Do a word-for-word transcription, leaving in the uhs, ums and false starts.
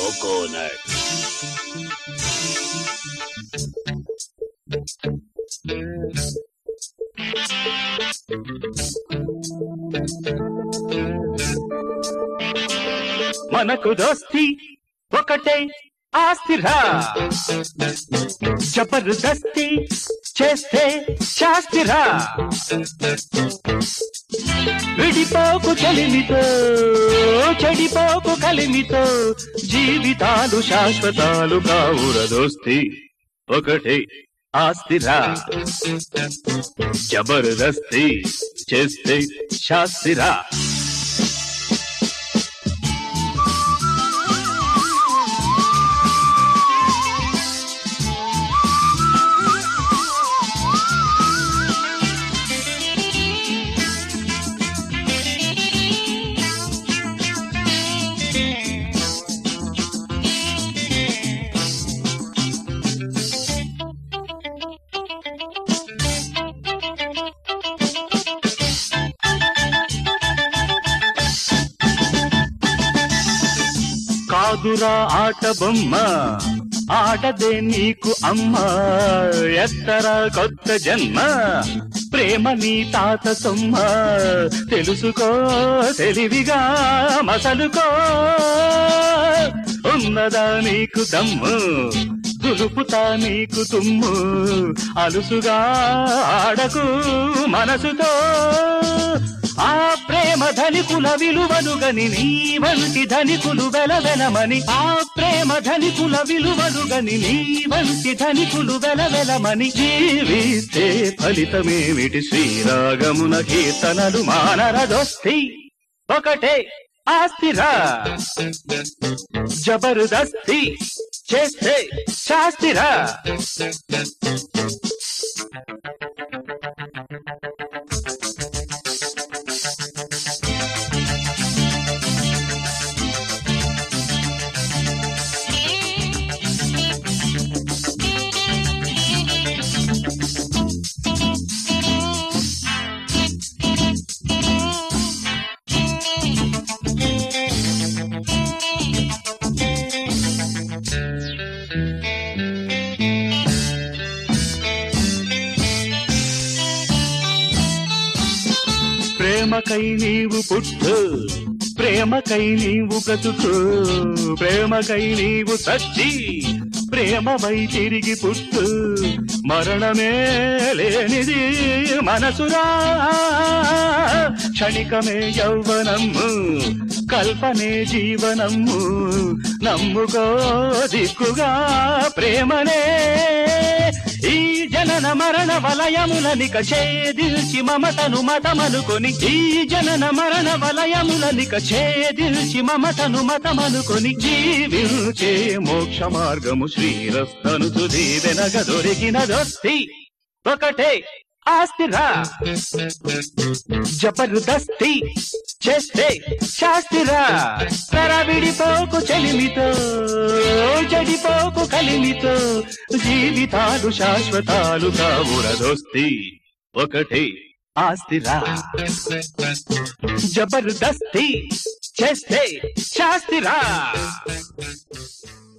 coconut. మనకు దోస్తి ఒకటే ఆస్తిరా, జబర్దస్తి చేస్తే శాస్తిరా. విడిపోకు చలిమితో చెడిపోకు కలిమితో, జీవితాలు శాశ్వతాలు కావుర దోస్తి ఒకటే ఆస్తిరా, జబర్దస్తి చేస్తే శాస్తిరా. కాదురా ఆట బొమ్మ, ఆటదే నీకు అమ్మ, ఎత్తర కొత్త జన్మ, ప్రేమ నీ తాత సొమ్మ. తెలుసుకో తెలివిగా మసలుకో, ఉన్నదా నీకు దమ్ము, దులుపుతా నీకు తుమ్ము. అలుసుగా ఆడకు మనసుతో, ఆ ప్రేమ ధనికుల విలువలు గని నీ వంటి ధనికులు వెలవెలమని. ఆ ప్రేమ ధనికుల విలువలు గని నీ వంటి ధనికులు వెలవెలమని. జీవిస్తే ఫలితమేమిటి, శ్రీరాగమున కీర్తనలు మానర దోస్తి ఒకటే ఆస్తిరా, జబర్దస్తి చేస్తే శాస్తిరా. ప్రేమకై నీవు పుట్టు, ప్రేమకై నీవు బ్రతుకు, ప్రేమకై నీవు సచ్చి, ప్రేమవై తిరిగి పుట్టు. మరణమే లేనిది మనసురా, క్షణికమే యౌవనము, కల్పనే జీవనము. నమ్ముకో దిక్కుగా ప్రేమనే, ఈ జనన మరణ వలయములనిక ఛేదిల్చి మమతను మతమనుకొని. ఈ జనన మరణ వలయములనిక ఛేదిల్చి మమతను మతమనుకొని. జీవించే మోక్ష మార్గము శ్రీరస్తను తుది వెనక దొరికిన దోస్తి ఒకటే ఆస్తిరా, జబర్దస్తి చేస్తే శాస్తిరా. కర విడిపోకు చెలిమితో చెడిపోకు కలిమితో, జీవితాలు శాశ్వతాలు కావుర దోస్తి ఒకటే ఆస్తిరా, జబర్దస్తి చేస్తే శాస్తిరా.